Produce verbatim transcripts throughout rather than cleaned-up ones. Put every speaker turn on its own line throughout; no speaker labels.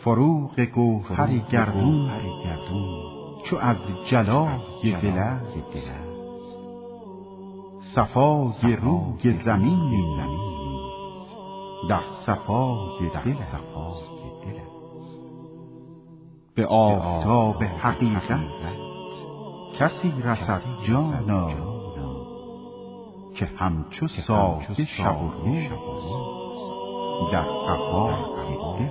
فروغ گوهر گردون چو از جلای دل است، صفای روی زمین در صفای دل است. به آفتاب حقیقت کسی رسد جانا، که همچو صافی شب و روز در قفای دل.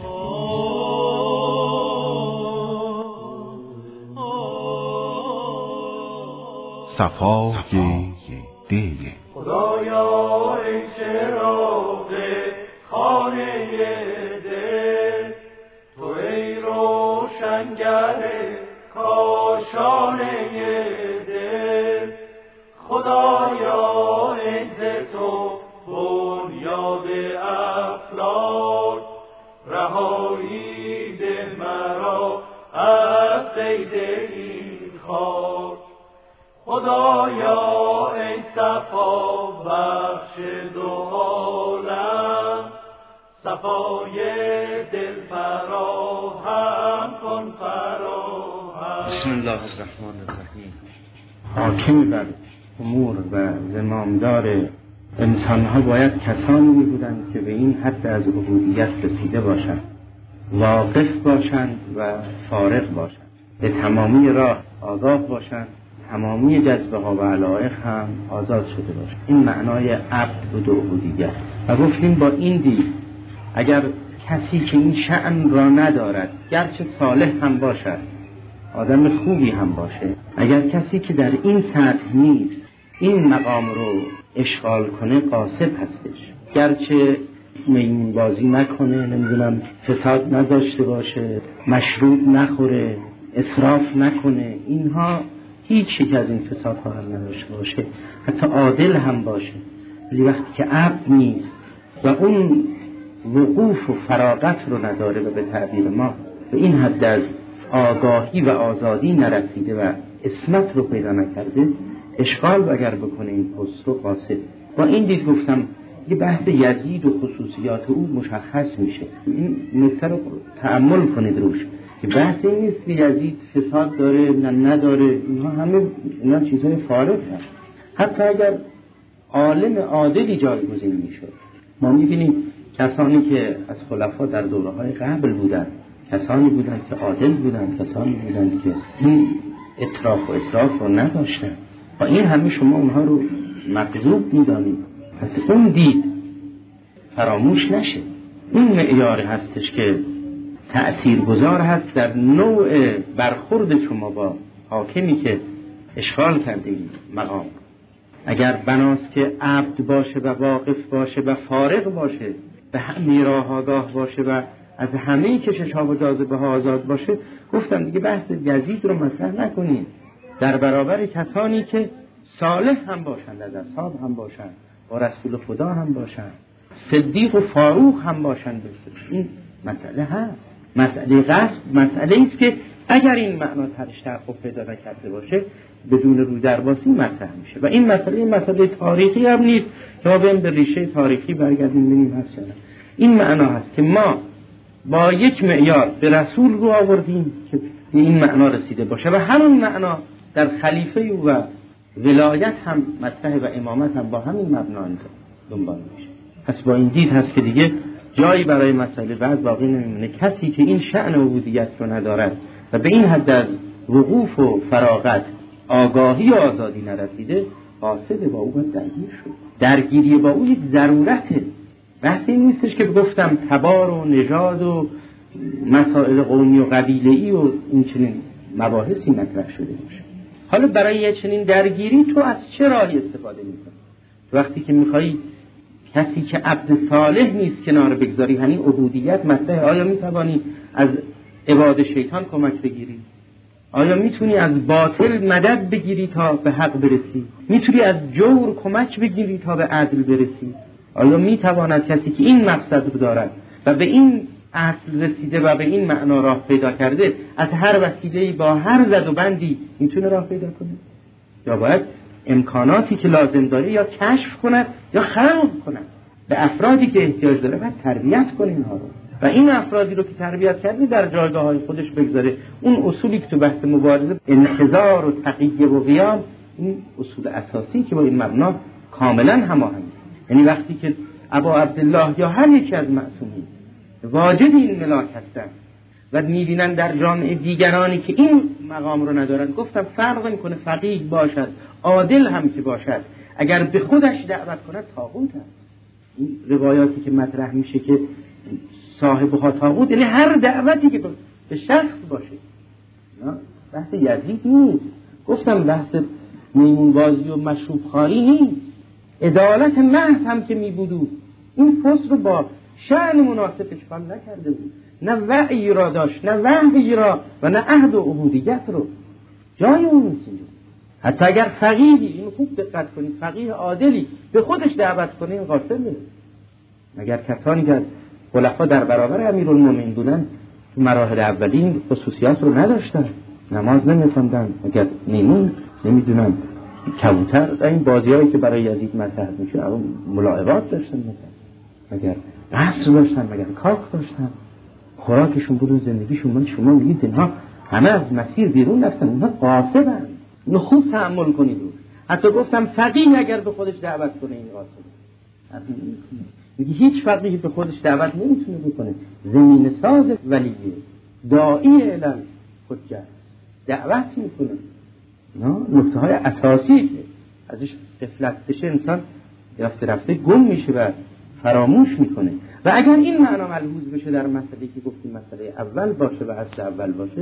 صفای دل.
خدایا ای چراغ خانه دل، تو ای روشنگر کاشانه دل. خدایا ای ز تو بنیاد افلاک، رهایی ده مرا از قید این خاک. خدایا ای صفا بخش دو عالم، صفای دل فراهم کن فراهم.
بسم الله الرحمن الرحیم. حاکم بر امور و زمامدار انسانها باید کسانی بودند که به این حد از عبودیت رسیده باشند، واقف باشند و فارغ باشند، به تمامی راه آگاه باشند، تمامی جذبه ها و علایق هم آزاد شده باشند. این معنای عبد و عبودیت. و گفتیم با این دید اگر کسی که این شأن را ندارد، گرچه صالح هم باشد، آدم خوبی هم باشه، اگر کسی که در این سطح نیست این مقام رو اشغال کنه، قاصد هستش. گرچه میمون بازی نکنه، نمیدونم فساد نداشته باشه، مشروب نخوره، اسراف نکنه، اینها هیچ یک از این فسادها هم نداشته باشه، حتی عادل هم باشه، ولی وقتی که عبد نیست و اون وقوف و فراغت رو نداره و به تعبیر ما به این حد از آگاهی و آزادی نرسیده و عصمت رو پیدا نکرده، اشغال اگر بکنه این پست رو قاصد. با این دید گفتم یه بحث یزید و خصوصیات او مشخص میشه. این نکته رو تأمل کنید روش که بحث این نیست که یزید فساد داره نه نداره، اینها همه اینا چیزهای فارغ هست. حتی اگر عالم عادلی جایگزین میشد، ما میبینیم کسانی که از خلفا در دوره‌های قبل بودند، کسانی بودند که عادل بودند، کسانی بودند که این اطراف و اسراف رو نداشتند. با این همه شما اونها رو مکذوب میدانید. پس اون دید فراموش نشه. اون معیار هستش که تأثیرگذار هست در نوع برخورد شما با حاکمی که اشغال کرده این مقام. اگر بناست که عبد باشه و واقف باشه و فارغ باشه، به همه راه آگاه باشه و از همه کشش‌ها و جاذبه‌ها آزاد باشه، گفتم دیگه بحث یزید رو مطرح نکنید در برابر کسانی که صالح هم باشند، از اصحاب هم باشند، با رسول خدا هم باشند، صدیق و فاروق هم باشند. این مسئله هست. مسئله قصد مسئله است که اگر این معنا ترش تحقق پیدا نکرده باشه بدون رو درباسی مطرح میشه. و این مسئله این مسئله تاریخی هم نیست که ما بریم به ریشه تاریخی برگردیم ببینیم هست یا نه. این معنا هست که ما با یک معیار به رسول رو آوردیم که این معنا رسیده باشه و همون معنا در خلیفه و ولایت هم مطرح و امامت هم با همین مبنا دنبال میشه. پس با این دید هست که دیگه جایی برای مسئله بعد باقی نمیمونه. کسی که این شأن عبودیت رو ندارد و به این حد از وقوف و فراغت، آگاهی و آزادی نرسیده، قاصد با او باید درگیر شد. درگیری با او یک ضرورته. بحث این نیستش که گفتم تبار و نژاد و مسائل قومی و قبیله‌ای و این چنین مباحثی مطرح شده باشه. حالا برای یه چنین درگیری تو از چه راهی استفاده می‌کنی؟ وقتی که می‌خوای کسی که عبد صالح نیست کنار بگذاری، همین عبودیت مطرح، آیا می‌توانی از عباد شیطان کمک بگیری؟ آیا می‌تونی از باطل مدد بگیری تا به حق برسی؟ می‌تونی از جور کمک بگیری تا به عدل برسی؟ آیا می‌تواند کسی که این مقصد رو دارد و به این اصل رسیده و به این معنا راه پیدا کرده، از هر وسیله‌ای با هر زد و بندی میتونه راه پیدا کنه؟ یا باید امکاناتی که لازم داره یا کشف کند یا خلق کند؟ به افرادی که احتیاج داره باید تربیت کنه اینها رو. و این افرادی رو که تربیت کرده در جایگاه های خودش بگذاره. اون اصولی که تو بحث مبارزه انحضار و تقیه و قیام، این اصول اساسی که با این مبنا کاملا هماهنگه. یعنی وقتی که ابا عبدالله یا هر یکی از معصومین واجد این ملاک هستن و می‌بینن در جامعه دیگرانی که این مقام رو ندارن، گفتم فرق میکنه فقیه باشد، عادل هم که باشد، اگر به خودش دعوت کند طاغوت است. این روایاتی که مطرح میشه که صاحبها طاغوت، یعنی هر دعوتی که به شخص باشه. نه بحث یزید نیست، گفتم بحث میمون بازی و مشروب خاری نیست، عدالت محض هم که میبودو این فصل رو با شأن مناسبش فهم نکرده بود، نه وعی را داشت، نه وحی را و نه عهد و عبودیت رو. جای اون نیست اینجا. حتی اگر فقیهی، این خوب دقت کنید، فقیه عادلی به خودش دعوت کنه این غافل نیست. مگر کسانی که خلفا در برابر امیرالمومنین بودن تو مراحل اولی این خصوصیات رو نداشتن، نماز نمی‌خوندن، مگر میمون نمیدونن کبوتر، این بازیایی که برای یزید مطرح میشه اون ملاعبات داشتن، مگر قصر داشتن، مگر کاخ داشتن، خوراکشون بود، زندگیشون بود. شما میگید اینها همه از مسیر بیرون رفتن، اینها قاصدن. اینو خوب تأمل کنید. حتی گفتم فقیه اگر به خودش دعوت کنه این قاصده. میگه هیچ فقیه به خودش دعوت نمیتونه بکنه. زمین ساز ولیه، داعی الان حجت، دعوت میکنه. نه نکته های اساسی که ازش غفلت بشه انسان رفته رفته گم میشه و فراموش میکنه. و اگر این معنا ملحوظ بشه در مسئله که گفتیم مسئله اول باشه و اصل اول باشه،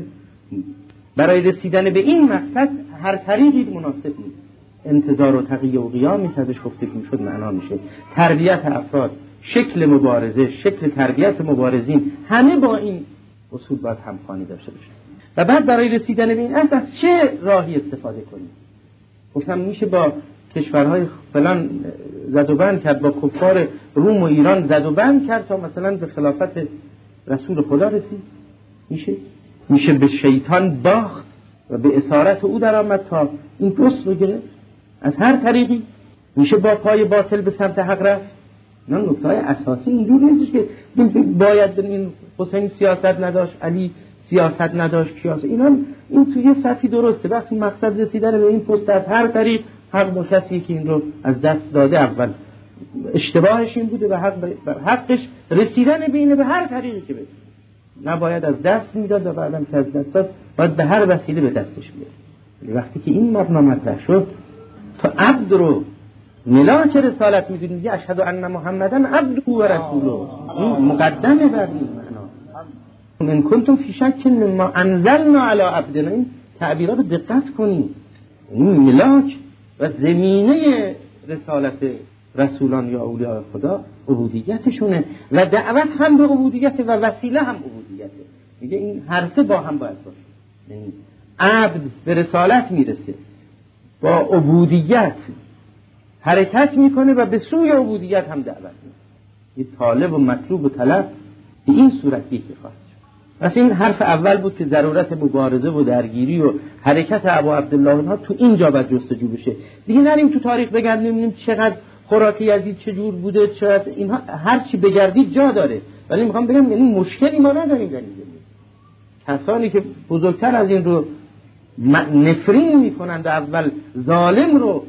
برای رسیدن به این مقصد هر طریقی مناسب نیست. انتظار و تقیه و قیامی که ازش گفته میشد معنا میشه. تربیت افراد، شکل مبارزه، شکل تربیت مبارزین، همه با این اصول باید همخوانی داشته باشه. و بعد برای رسیدن به این اصل از چه راهی استفاده کنیم؟ گفتم میشه با کشورهای فلان زد و بند کرد، با کفار روم و ایران زد و بند کرد تا مثلا به خلافت رسول خدا رسید. میشه میشه به شیطان باخت و به اسارت او در آمد تا این پست رو گرفت. از هر طریقی میشه با پای باطل به سمت حق رفت. نه نکته های اساسی اینجور نیست که باید این حسین سیاست نداشت، علی سیاست نداشت، سیاست اینا، این توی یه سطحی درسته. وقتی مقصد رسیدن به این پست از هر طریق حق با کسی که این رو از دست داده، اول اشتباهش این بوده و حق حقش رسیدن به اینه به هر طریقی که بده، نباید از دست میداد و بعدم که از دست داد باید به هر وسیله به دستش بیاره. وقتی که این مبنا مطرح شد، تو عبد رو ملاک رسالت میدونی، میگه اشهد ان محمدن عبده و رسوله، این مقدمه بر این معنا. من کنتم فی شک مما انزلنا علی عبدنا، این تعبیرات رو دقت کنید. این ملاک و زمینه رسالت رسولان یا اولیاء خدا عبودیتشونه و دعوت هم به عبودیت و وسیله هم عبودیته. میگه این هر سه با هم باید باشه. یعنی عبد به رسالت میرسه، با عبودیت حرکت میکنه و به سوی عبودیت هم دعوت میکنه. این طالب و مطلوب و طلب به این صورت یکی خواهد شد. پس این حرف اول بود که ضرورت مبارزه و درگیری و حرکت ابا عبدالله اینها تو اینجا باید جستجو بشه. دیگه نریم تو تاریخ بگردیم ببینیم چقدر خوراک یزید چجور بوده، چقدر اینها، هر چی بگردید جا داره. ولی میخوام بگم یعنی مشکلی ما نداریم در این زمینه. کسانی که بزرگتر از این رو نفرین میکنن و اول ظالم رو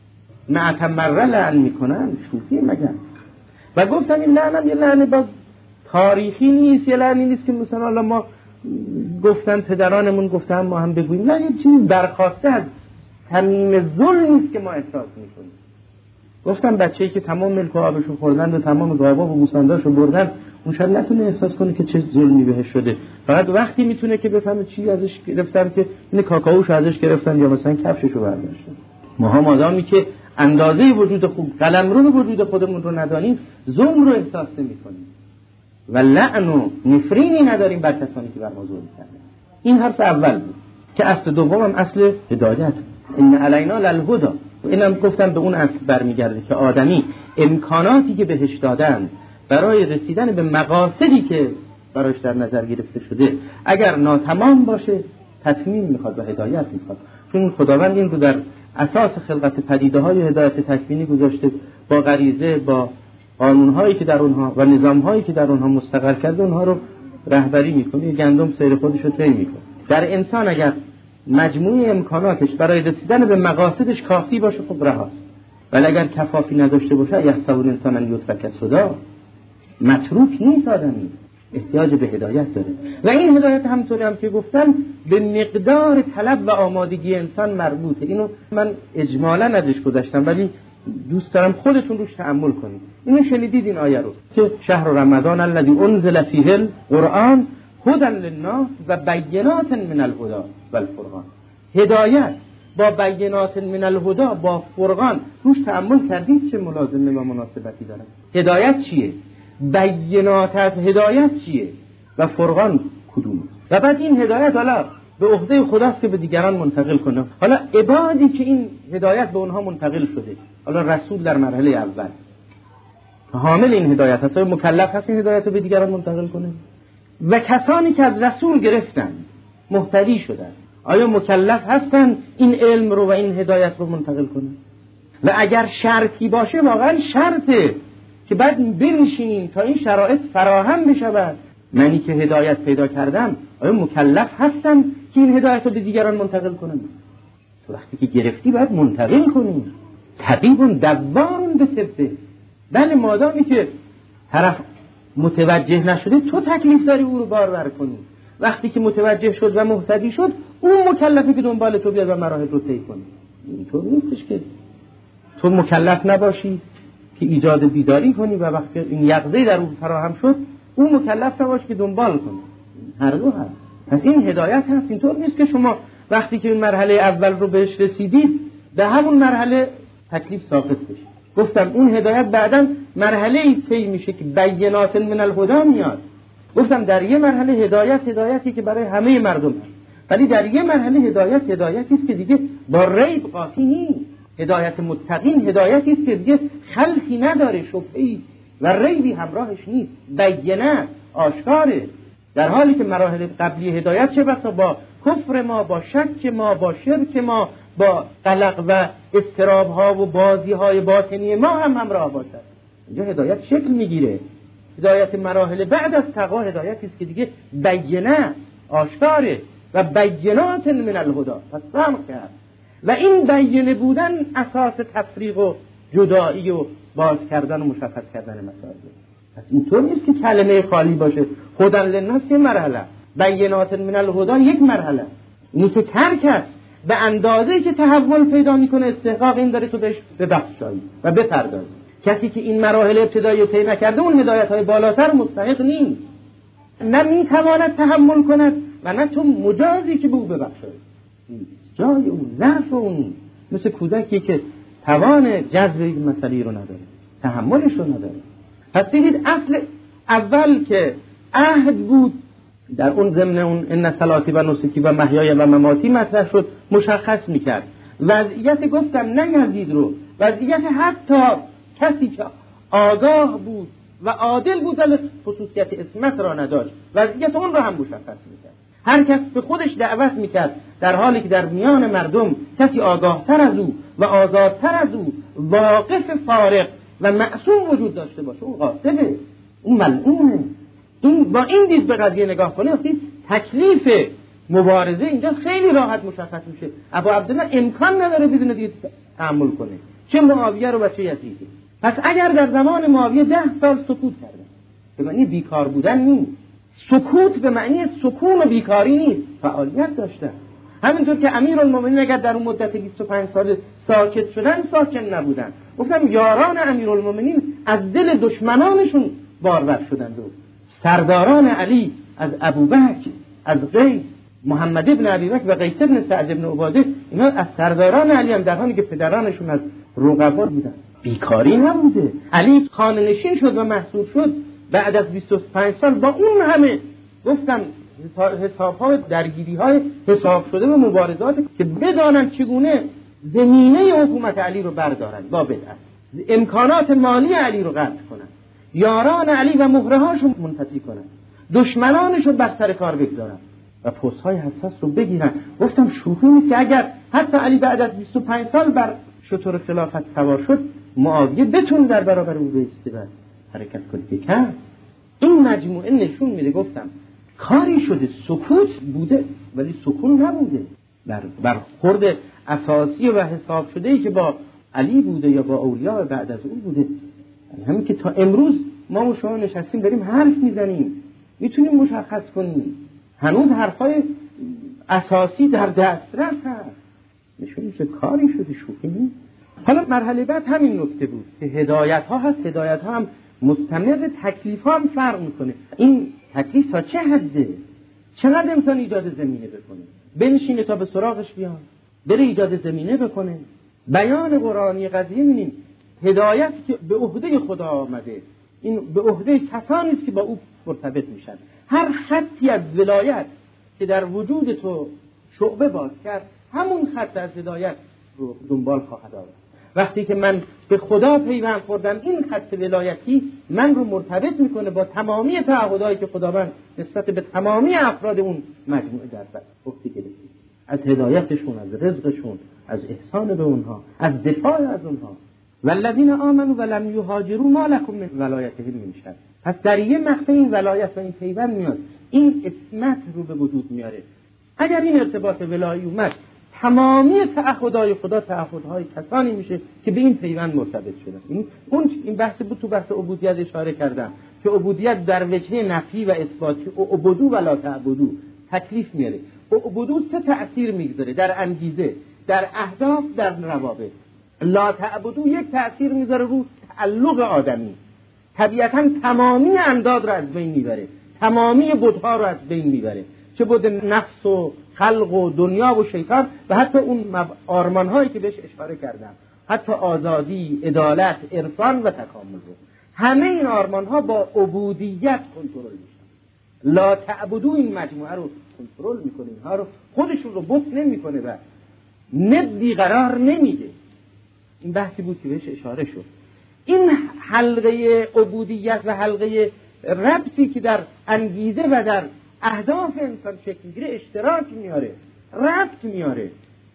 معتمره لعن میکنن، شوخی مگر؟ و گفتن این لعنم یه لعنه باز تاریخی نیست، یه لعنی نیست که مثلا الله ما گفتن پدرانمون گفتن ما هم بگوییم. نه، یه چیز برخواسته از صمیم ظلم نیست که ما احساس میکنیم. گفتم بچه‌ای که تمام ملک و آبشو خوردن و تمام گاوا و گوسفنداشو بردن، اون شاید نتونه احساس کنه که چه ظلمی بهش شده. فقط وقتی میتونه که بفهمه چی ازش گرفتن، که این کاکائوشو ازش گرفتن یا مثلا کفششو برداشتن. ماها مادامی که اندازه وجود خوب قلمرو وجود خودمون رو ندانیم، ظلم رو احساس نمی‌کنیم و لعن و نفرینی نداریم بر کسانی که بر ما ظلم کردن. این حرف اول بود که اصل دوم هم اصل هدایت. ان علینا للهدی. و اینم گفتم به اون اصل برمیگرده که آدمی امکاناتی که بهش دادن برای رسیدن به مقاصدی که برایش در نظر گرفته شده اگر ناتمام باشه، تکمیل میخواد و هدایت میخواد. چون خداوند این رو در اساس خلقت پدیده های هدایت تکوینی گذاشته، با غریزه، با قانون‌هایی که در اونها و نظام‌هایی که در اونها مستقر کرده اونها رو رهبری میکنه، گندم سیر خودش رو طی میکنه. در انسان اگر مجموعه امکاناتش برای رسیدن به مقاصدش کافی باشه خب رهاست، ولی اگر کفافی نداشته باشه یحسب الانسان ان یترک سدی، متروک نیست آدمی، احتیاج به هدایت داره. و این هدایت همونطوری هم که گفتم به مقدار طلب و آمادگی انسان مربوطه. اینو من اجمالا ازش گذاشتم ولی دوست دارم خودتون روش تأمل کنید. اینو شنیدید این آیه رو که شهر رمضان الذی انزل فیه القرآن هدی للناس و بینات من الهدی و الفرقان. هدایت با بینات من الهدی با فرقان، روش تأمل کردید چه ملازمه و مناسبتی داره؟ هدایت چیه؟ بینات از هدایت چیه؟ و فرقان کدومه؟ و بعد این هدایت حالا به عهده خداست که به دیگران منتقل کنه. حالا عبادی که این هدایت به اونها منتقل شده، حالا رسول در مرحله اول حامل این هدایت هست، مکلف هست این هدایت رو به دیگران منتقل کنه. و کسانی که از رسول گرفتن مهتدی شدن، آیا مکلف هستن این علم رو و این هدایت رو منتقل کنن؟ و اگر شرطی باشه واقعا شرطه که بعد بنشینیم تا این شرایط فراهم بشود. منی که هدایت پیدا کردم آیا مکلف هستم که این هدایت رو به دیگران منتقل کنم؟ تو وقتی که گرفتی باید منتقل کنیم. طبیب دوار به طبه. بله مادامی که طرف متوجه نشده تو تکلیف داری او رو بارور کنی. وقتی که متوجه شد و مهتدی شد اون مکلفه که دنبال تو بیاد و مراحل رو طی کنی. اینطور نیستش که تو مکلف نباشی که ایجاد بیداری کنی و وقتی این یقظه در اون فراهم شد اون مکلف نباشه که دنبال کنی. هر دو هست. پس این هدایت هست. اینطور نیست که شما وقتی که این مرحله اول رو بهش رسیدید در همون مرحله تکلیف ساقط بشه. گفتم اون هدایت بعداً مرحله ای طی میشه که بینات من الهدی میاد. گفتم در یه مرحله هدایت هدایتی که برای همه مردم هست، ولی در یه مرحله هدایت هدایتی است که دیگه با ریب قاطی نیست. هدایت متقین هدایتی است که دیگه خلفی نداره، شبهه‌ای و ریبی همراهش نیست، بینه آشکاره. در حالی که مراحل قبلی هدایت چه بسا با کفر ما، با شک ما، با شرک ما، با قلق و اضطراب ها و بازی های باطنی ما هم همراه باشد. اینجا هدایت شکل میگیره. هدایت مراحل بعد از تقوا هدایتی است که دیگه بینه آشکاره و بینات من الهدی. پس فهم کرد و این بینه بودن اساس تفریق و جدایی و باز کردن و مشخص کردن مسائل. پس اینطور نیست که کلمه خالی باشه. هدی للناس یک مرحله، بینات من الهدی یک مرحله. این که ترک است به اندازه‌ای که تحول پیدا میکنه استحقاق این داره تو بهش ببخشایی و بپردازی. کسی که این مراحل ابتدایی طی نکرده اون هدایت‌های بالاتر مستحق نیست، نه میتواند تحمل کند و نه تو مجازی که به او ببخشایی. جای اون ضعف اون مثل کودکی که توان جذب این مسئله رو نداره، تحملش رو نداره. پس دیدید اصل اول که عهد بود در اون ضمن اون ان صلاتی و نسکی و محیای و مماتی مطرح شد، مشخص میکرد وضعیت. گفتم نه یزید رو، وضعیت حتی کسی که آگاه بود و عادل بود ولی خصوصیت اسمت را نداشت، وضعیت اون را هم مشخص میکرد. هر کس به خودش دعوت میکرد در حالی که در میان مردم کسی آگاه تر از او و آزادتر از او، واقف فارغ و معصوم وجود داشته باشه، اون قاطبه، اون ملعونه. این با این دید به قضیه نگاه کنه وقتی تکلیف مبارزه اینجا خیلی راحت مشخص میشه. ابو عبدالله امکان نداره بدون دید تحمل کنه، چه معاویه رو و چه یزیدی. پس اگر در زمان معاویه ده سال سکوت کردن به معنی بیکار بودن نیست، سکوت به معنی سکون و بیکاری نیست، فعالیت داشتن. همینطور که امیرالمومنین اگر در اون مدت بیست و پنج سال ساکت شدن ساکن نبودن. گفتم یاران امیرالمومنین از دل دشمنانشون بارور شدند و سرداران علی از ابوبکر، از قیس، محمد ابن ابی بکر و قیس ابن سعد ابن عباده، اینا از سرداران علی هم در حالی که پدرانشون از رقبا بودن. بیکاری نبوده. علی خانه نشین شد و محصول شد بعد از بیست و پنج سال با اون همه گفتم حساب‌ها درگیری‌های حساب شده و مبارزات که بدانن چگونه زمینه حکومت علی رو بردارن با بدعت، امکانات مالی علی رو قطع کنن، یاران علی و مهره‌هاشو منتفی کنن، دشمنانشو بر سر کار بگذارن و پست‌های حساس رو بگیرن. گفتم شوخی نیست که اگر حتی علی بعد از بیست و پنج سال بر شتر خلافت سوار شد، معاویه بتون در برابر او بایسته. حرکت کنه کرد. این مجموعه نشون میده گفتم کاری شده، سکوت بوده ولی سکون نبوده. در برخورد اساسی و حساب شده ای که با علی بوده یا با اولیاء بعد از اون بوده. همین که تا امروز ما و شما نشستیم داریم حرف میزنیم، میتونیم مشخص کنیم هنوز حرفای اساسی در دسترس هست. نشون میشه کاری شده، شوخی نیست. حالا مرحله بعد همین نکته بود که هدایت ها هست. هدایت ها هم مستمر، تکلیف ها هم فرق میکنه. این تکلیف تا چه حده؟ چقدر انسان ایجاد زمینه بکنه، بنشینه تا به سراغش بیان، بره ایجاد زمینه بکنه. بیان قرآنی قضیه می‌بینیم هدایت که به عهده خدا آمده، این به عهده کسانی است که با او مرتبط میشن. هر خطی از ولایت که در وجود تو شعبه باز کرد، همون خط از هدایت رو دنبال خواهد آورد. وقتی که من به خدا پیوند خوردم، این خط ولایتی من رو مرتبط میکنه با تمامی تعهدایی که خداوند نسبت به تمامی افراد اون مجموعه در عهده گرفته، از هدایتشون، از رزقشون، از احسان به اونها، از دفاع از اونها. والذین آمنوا ولم یهاجروا ما لکم من ولایتهم من شیء. پس در یه مقطع این ولایت و این پیوند میاد، این اسمت رو به وجود میاره. اگر این ارتباط ولایی اومد، تمامی تعهدهای خدا تعهدهای کسانی میشه که به این پیوند مرتبط شدن. این اون این بحث بود، تو بحث عبودیت اشاره کردم که عبودیت در وجه نفی و اثباتی، عبودو ولا تعبدو، تکلیف میاره. عبودو چه تأثیر میگذاره در انگیزه، در اهداف، در روابط. لا تعبدو یک تأثیر میذاره رو تعلق آدمی. طبیعتاً تمامی انداد رو از بین میبره، تمامی بت‌ها رو از بین میبره، چه بود نفس و خلق و دنیا و شیطان و حتی اون آرمان‌هایی که بهش اشاره کردم، حتی آزادی، عدالت، عرفان و تکامل رو. همه این آرمان‌ها با عبودیت کنترل میشن. لا تعبدو این مجموعه رو کنترل میکنه، اینها رو خودشون رو بت نمیکنه و ندی قرار نمیده. این بحثی بود که بهش اشاره شد. این حلقه عبودیت و حلقه ربطی که در انگیزه و در اهداف انسان شکل میگیره اشتراک میاره، ربط میاره،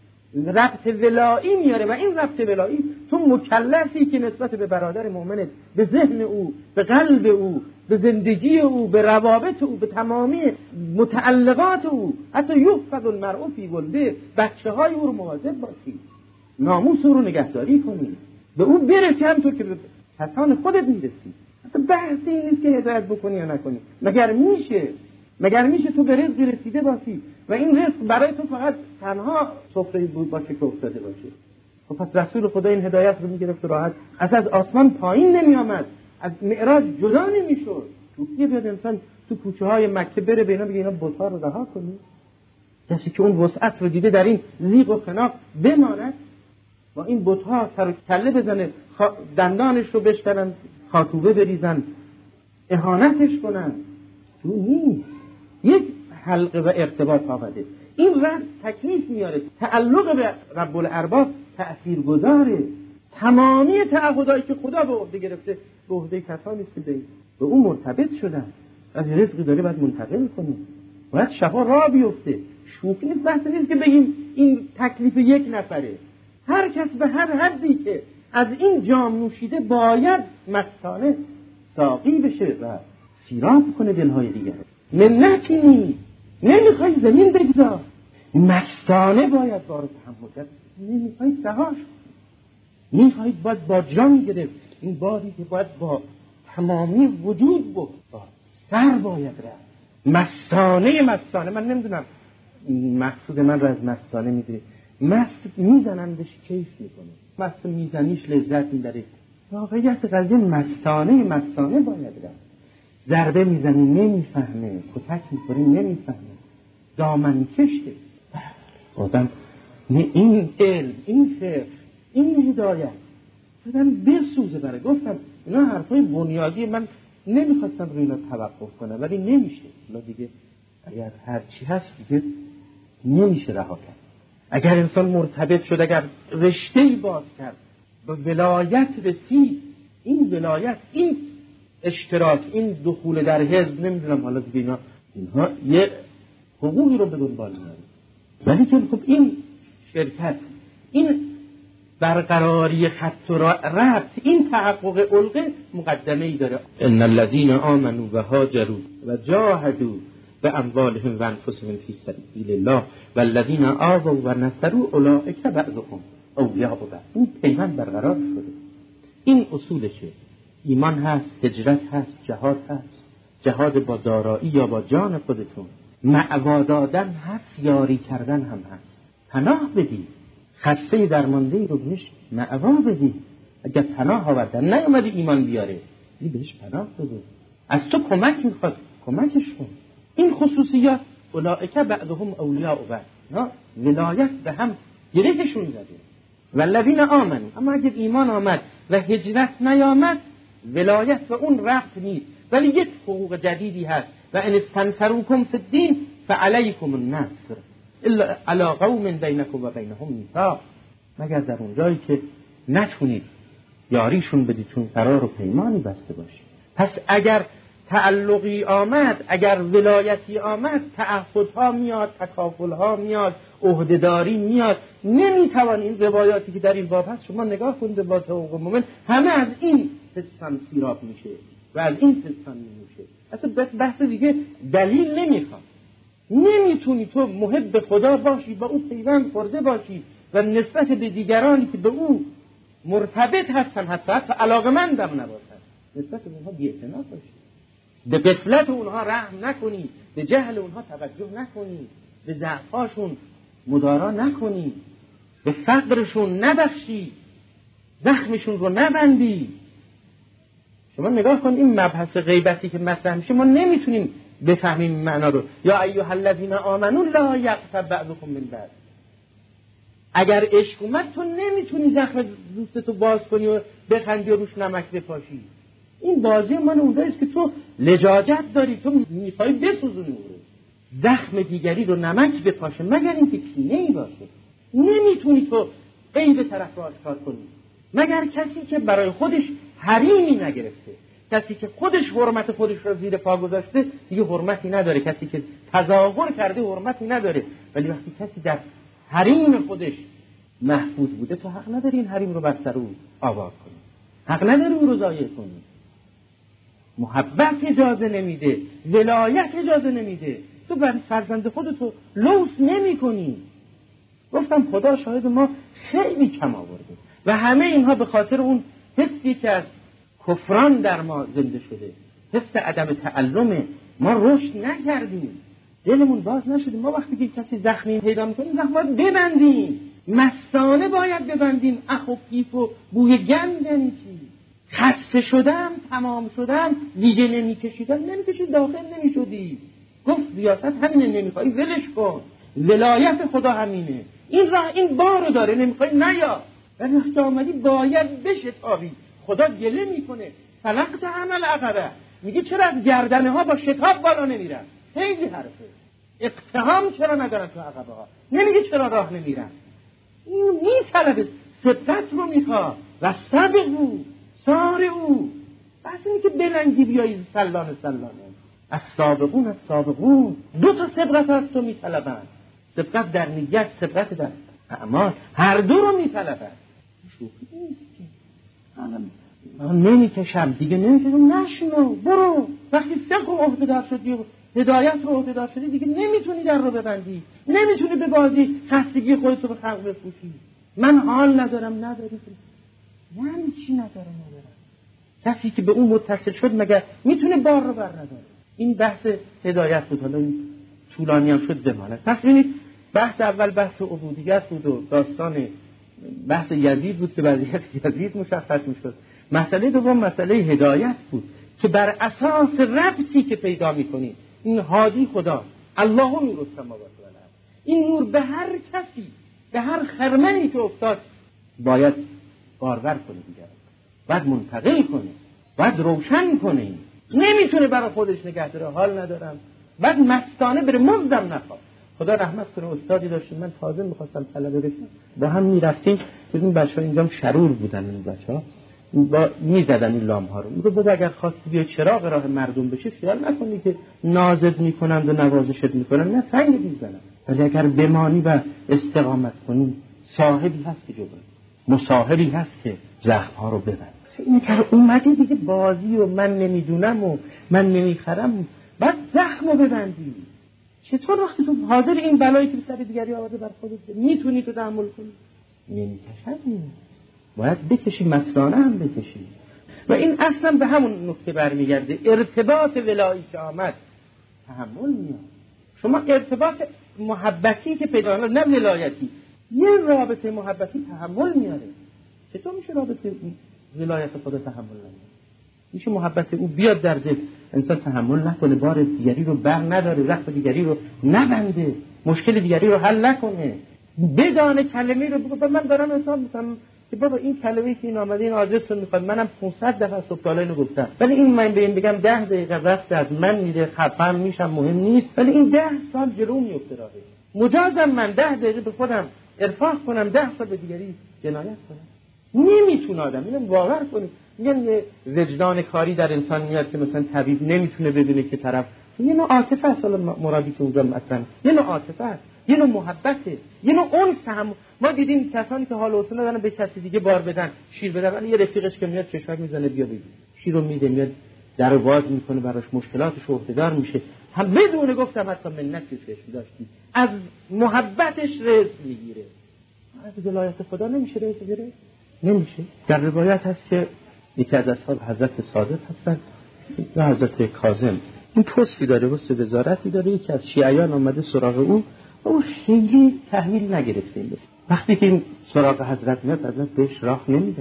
ربط ولایی میاره. و این ربط ولایی تو مکلفی که نسبت به برادر مؤمنت، به ذهن او، به قلب او، به زندگی او، به روابط او، به تمامی متعلقات او، حتی یحفظ المرء فی ولده، بچه های او رو مواظب باشی، ناموس او رو نگهداری کنی، به او برسی همطور که به کسان خودت میرسی. اصلا بحثی نیست که هدایت بکنی یا نکنی. مگر میشه مگر میشه تو به رزقی رسیده باشی و این رزق برای تو فقط تنها سفره بود باشه که افتاده باشه؟ خب پس رسول خدا این هدایت رو میگرفت راحت، اصلا از آسمان پایین نمیآمد، از معراج جدا نمیشد. چوکی بیاد انسان تو کوچه های مکه بره به اینا بگه اینا بت‌ها رو رها کنید؟ کسی که اون وسعت رو دیده در این ضیق و خناق بماند با این بت‌ها سر و کله بزنه، دندانش رو بشکنن، خاطوبه بریزن، اهانتش کنن؟ تو نیست. یک حلقه و ارتباط آمده. این رد تکلیف میاره، تعلق به رب الارباب تأثیر گذاره. تمامی تعهدایی که خدا به عهده گرفته به عهده کسانی است که به اون مرتبط شدن. از رزقی داره باید منتقل کنه، باید شفا راه بیفته. شوخی نیست، بحث نیست که بگیم این تکلیف یک نفره. هر کس به هر حدی که از این جام نوشیده باید مستانه ساقی بشه و سیراب کنه دلهای دیگر. منتی نیست، نمیخوای زمین بگذار، مستانه باید بارو تحمل کرد، نمیخوای سهاش، میخواید باید با جان گرفت این باری که باید با تمامی وجود بود، با سر باید رفت. مستانه مستانه من نمیدونم مقصود من رو از مستانه میده، مست میزنندش کیف میکنه، مست میزنیش لذت میبره. واقعیت قضیه مستانه مستانه باید رفت. ضربه میزنی نمیفهمه، کتک میخوری نمیفهمه، دامن کشته. آدم نه این علم، این فقه، این هدایت آدم بسوزه برای. گفتم اینا حرفای بنیادی، من نمیخواستم روی اینا توقف کنم ولی نمیشه. حالا دیگه اگر هرچی هست دیگه نمیشه رها کرد. اگر انسان مرتبط شد، اگر رشته‌ای باز کرد، به ولایت رسید، این ولایت، این اشتراک، این دخول در حزب، نمیدونم حالا دیگه اینا اینها یه حقوقی رو به دنبال میارن، ولی که خب این شرکت، این برقراری خط و ربط، این تحقق علقه مقدمه ای داره. ان الذين آمنوا و هاجروا و جاهدوا باموالهم و انفسهم فی سبیل الله والذین آووا و نصروا اولئک بعضهم اولیاء بعض. این پیمان برقرار شده. این اصولشه. ایمان هست، هجرت هست، جهاد هست. جهاد با دارایی یا با جان خودتون. معوا دادن هست، یاری کردن هم هست. پناه بدی. خسته درمانده رو بهش معوا بدی. اگر پناه آوردن نیومدی ایمان بیاره، دی بهش پناه بده. از تو کمک میخواد، کمکش کن. این خصوصیات اولئک بعضهم اولیاء بعض. نه ولایت به هم گرهشون زده. والذین آمنوا، اما اگر ایمان آمد و هجرت نیامد، ولایت و اون رفت نیست. ولی یک حقوق جدیدی هست. و ان استنصروکم فی الدین فعلیکم النصر الا علی قوم بینکم و بینهم میثاق. مگر در اون جایی که نتونید یاریشون بدید، چون قرار و پیمانی بسته باشید. پس اگر تعلقی آمد، اگر ولایتی آمد، تعهدها میاد، تکافلها میاد، عهدهداری میاد. نمیتوان این روایاتی که در این باب هست شما نگاه کنید با حقوق مومن، همه از این حسن سیراب میشه و از این حسن میشه. اصلا بحث دیگه دلیل نمیخواد. نمیتونی تو محب خدا باشی، با او پیوند خورده باشی و نسبت به دیگرانی که به او مرتبط هستن حتی حتی علاقمندم نباشن، نسبت به اونها بی‌اعتنا باشی، به غفلت اونها رحم نکنی، به جهل اونها توجه نکنی، به ضعفاشون مدارا نکنی، به فقرشون نبخشی، زخمشون رو نبندی. شما نگاه کن این مبحث غیبتی که مطرح میشه ما نمیتونیم بفهمیم معنا رو. یا ایها الذین آمنوا لا یغتب بعضکم من بعض. اگر عشق اومد تو نمیتونی زخم دوستتو باز کنی و بخندی و روش نمک بپاشی. این بازی من اونجاییست که تو لجاجت داری، تو میخوای بسوزونی اون رو، زخم دیگری رو نمک بپاشه، مگر اینکه کینه‌ای باشه. نمیتونی تو عیب طرف رو آشکار کنی مگر کسی که برای خودش حریمی نگرفته، کسی که خودش حرمت خودش رو زیر پا گذاشته دیگه حرمتی نداره، کسی که تظاهر کرده حرمتی نداره. ولی وقتی کسی در حریم خودش محفوظ بوده، تو حق نداری این حریم رو بر سر او آوار کنی، حق نداری او رو ضایع کنی. محبت اجازه نمیده، ولایت اجازه نمیده. تو بر فرزند خودتو لوث نمی کنی. گفتم خدا شاهد ما خیلی کم آورده و همه اینها به خاطر اون حسی که از کفران در ما زنده شده، حس عدم تعلم. ما رشد نکردیم، دلمون باز نشدیم. ما وقتی که کسی زخمی پیدا میکنیم زخم باید ببندیم، مستانه باید ببندیم. اخ و کیف و بوی گند یعنی چی؟ خسته شدم، تمام شدم، دیگه نمیکشیدم، نمیکشید داخل نمیشدی. گفت ریاست همینه، نمیخوای ولش کن. ولایت خدا همینه، این راه این بارو داره، نمیخوای نیا. ولی وقتی آمدی باید بشه تابی. خدا گله میکنه، فلقت عمل عقبه، میگه چرا از گردنه ها با شتاب بالا نمیرن؟ خیلی حرفه. اقتحام چرا ندارن تو عقبه ها؟ نمیگه چرا راه نمیرن؟ این میطلبه، سبقت رو میخواد و سبقو سارعو. بس اینی که بلنگی بیایی سلانه سلانه. از سابقون از سابقون دو تا سبقت از تو میطلبن، سبقت در نیت، سبقت در اعمال، هر دو رو میطلبن. شوخی نیست که من نمیکشم دیگه، نمیکشم، نشنو برو. وقتی فقه و عهده‌دار شدی و هدایت رو عهده‌دار شدی دیگه نمیتونی در رو ببندی، نمیتونی به بازی خستگی خودتو به خلق بفروشی. من حال ندارم، نداری، یعنی چی نداره نداره؟ کسی که به اون متصل شد مگر میتونه بار رو بر نداره؟ این بحث هدایت بود. حالا این طولانی هم شد بماند. پس ببینید بحث اول بحث عبودیت بود و داستان بحث یزید بود که وضعیت یزید مشخص میشد. مسئله دوم مسئله هدایت بود که بر اساس ربطی که پیدا میکنید، این هادی خدا، الله نور السماوات و الارض، این نور به هر کسی، به هر خرمنی که افتاد باید بارور کنه دیگر، باید منتقل کنه، باید روشن کنه. نمیتونه برای خودش نگه داره، حال ندارم، بعد مستانه بره، مزدم نخواد. خدا رحمت کنه استادی داشتیم، من تازه میخواستم طلبه بشم، با هم میرفتیم، ببین بچه‌ها اینجام شرور بودن، این بچه‌ها با میزدن این لام‌ها رو. میگه بود اگر خواستی بیا چراغ راه مردم بشی، خیال نکنی که نازت میکنند و نوازشت میکنند، نه سنگ میزنن، ولی اگر بمانی و استقامت کنی، صاحبی هست که جبران، مصاحبی هست که زخم‌ها رو ببند. این که اومدی دیگه بازی و من نمیدونم و من نمیخرم، بعد زخمو ببندی. چطور وقتی تو حاضر این بلایی که به سر دیگری آورده بر خودت میتونی تو تحمل کنی؟ نمیکشم. باید بکشی، مثلانه هم بکشی. و این اصلا به همون نکته برمیگرده، ارتباط ولایی که آمد تحمل میاد. شما ارتباط محبتی که پیدا کنید، نه ولایتی، یه رابطه محبتی تحمل میاره. چطور میشه رابطه ولایت خدا تحمل نمیاره؟ میشه محبت او بیاد در دل، انسان تحمل نکنه، بار دیگری رو بر نداره، زخم دیگری رو نبنده، مشکل دیگری رو حل نکنه، بدانه کلمه رو بگه. من دارم انسان میکنم که بابا این کلمه‌ای که این آمده این آدرس رو میخواد، منم پانصد دفعه صبح تا اینو گفتم، ولی این من به این بگم ده دقیقه وقت از من میره، خفم میشم، مهم نیست، ولی این ده سال جلو میفته راهه. مجازم من ده دقیقه به خودم ارفاق کنم، ده سال به دیگری جنایت کنم؟ نمیتونه آدم. اینو باور کنید. میگن یه وجدان کاری در انسان میاد که مثلا طبیب نمیتونه ببینه که طرف یه نوع عاطفه است، حالا مرادی که اونجا مثلا یه نوع عاطفه است، یه نوع محبته، یه نوع انس هم. ما دیدیم کسانی که حال و حوصله ندارن به کسی دیگه بار بدن، شیر بدن، ولی یه رفیقش که میاد چشمک میزنه بیا بگیر، شیر رو میده، میاد در رو باز میکنه، براش مشکلاتش عهده‌دار میشه، هم بدون گفتم حتی منتی چشم داشتی، از محبتش رزق میگیره. از ولایت خدا نمیشه رزق بگیره؟ نمیشه. در روایت هست که یکی از اصحاب حضرت صادق هستن و حضرت کاظم، این پستی داره، پست وزارتی داره، یکی از شیعیان آمده سراغ او و او خیلی تحویل نگرفته این. وقتی که این سراغ حضرت میاد، حضرت بهش راه نمیدن.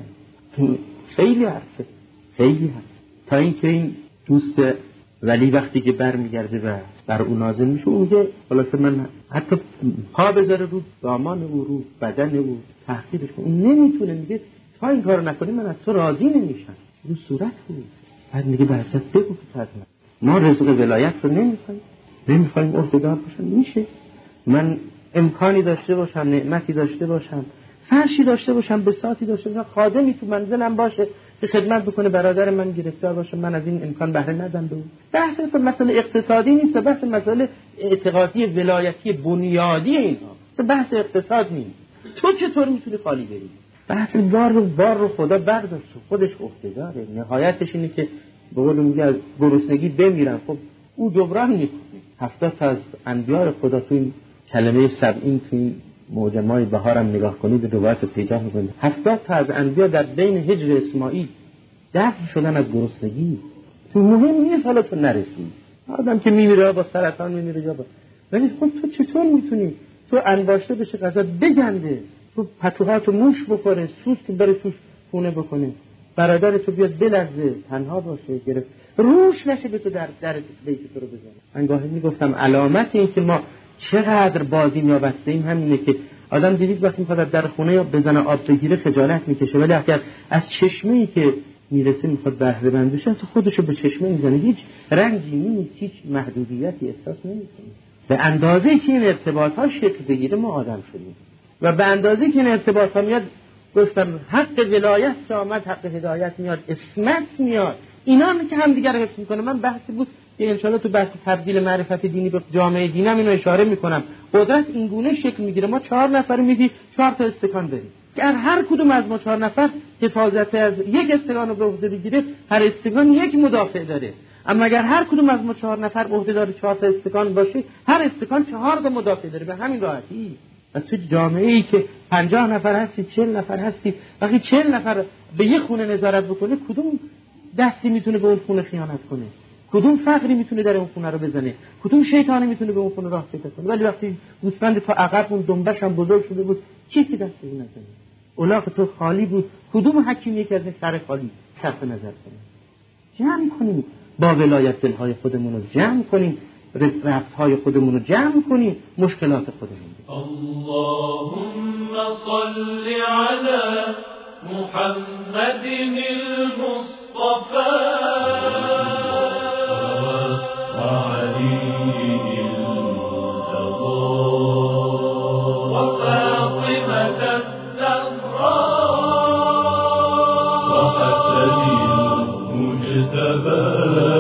خیلی حرفه، خیلی حرف. تا اینکه این دوست ولی وقتی که برمیگرده و بر او نازل میشه، اون میگه خلاصه من حتی پا بذاره رو دامان او، رو بدن او، تحقیرش کنه، اون نمیتونه. میگه تا این کارو نکنی من از تو راضی نمیشم. رو صورت بود. بعد میگه به حضرت بگو که حضرت ما رزق ولایت رو نمیخوایم، نمیخوایم عهده‌دار باشم. میشه من امکانی داشته باشم، نعمتی داشته باشم، فرشی داشته باشم، بساطی داشته باشم، خادمی تو منزلم باشه که خدمت بکنه، برادر من گرفتار باشه، من از این امکان بهره ندم به اون. بحث مسئله اقتصادی نیست، بحث مسئله اعتقادی ولایتی بنیادی اینها، بحث اقتصاد نیست. تو چطور میتونی خالی بری؟ بحث بار رو بار رو خدا برداشت، خودش عهده‌داره. نهایتش اینه که به قول میگه از گرسنگی بمیرن. خب او جبران نیست. هفتاد تا از انبیاء خدا تو این کلمه سبعین تو این معجمای بهارم نگاه کنید، روایت پیدا می‌کنید. هفتاد تا از انبیاء در بین هجر اسماعیل دفن شدن از گرسنگی. تو مهم نیست حالا تو نرسی. آدم که میمیره با سرطان میمیره یا با، ولی خب تو چطور میتونی تو انباشته بشه غذا بگنده، تو پتوهاتو موش بخوره، سوس که بره توش خونه بکنه، برادر تو بیاد بلرزه، تنها باشه، گرفت روش نشه به تو در در بیت تو رو بزنه. من گاهی میگفتم علامت این که ما چقدر بازیم یا بسته ایم همینه که آدم دیدید وقتی میخواد در خونه یا بزنه آب بگیره خجالت میکشه، ولی اگر از چشمه‌ای که میرسه میخواد بهره مند بشه، تو خودشو به چشمه میزنه، هیچ رنجی نیست، هیچ محدودیتی احساس نمیکنه. به اندازه‌ای که این ارتباطات شکل بگیره ما آدم شدیم و به اندازه‌ای که این ارتباطات میاد، گفتم حق ولایت که آمد، حق هدایت میاد، اسمت میاد، اینا هم که هم دیگر رو حفظ میکنه. من بحثی بود که انشالله تو بحث تبدیل معرفت دینی به جامعه دینم اینو اشاره میکنم. قدرت این گونه شکل میگیره، ما چهار نفر میدی چهار تا استکان بریم، که هر کدوم از ما چهار نفر حفاظت از یک استکان رو به عهده بگیره، هر استکان یک مدافع داره. اما اگر هر کدوم از ما چهار نفر عهده‌دار چهار تا استکان باشه، هر استکان چهار تا مدافع داره. به همین راحتی. و تو جامعه‌ای که پنجاه نفر هستی، چهل نفر هستی، وقتی چهل نفر به یک خونه نظارت بکنه، کدوم دستی میتونه به اون خونه خیانت کنه؟ کدوم فقری میتونه در اون خونه رو بزنه؟ کدوم شیطانی میتونه به اون خونه راه پیدا کنه؟ ولی وقتی گوسفند تا عقب اون دنبش هم بزرگ شده بود، چیزی دست اون نزنه. الاغ تو خالی بود، کدوم حکیم یکی از سر خالی صرف نظر کنه؟ جمع کنیم با ولایت دلهای خودمون رو جمع کنیم، رفتهای خودمون رو جمع کنیم، مشکلات خودمون.
اللهم صل علی محمد المصطفى وعلي المرتضى وفاطمة الزهراء وحسن المجتبى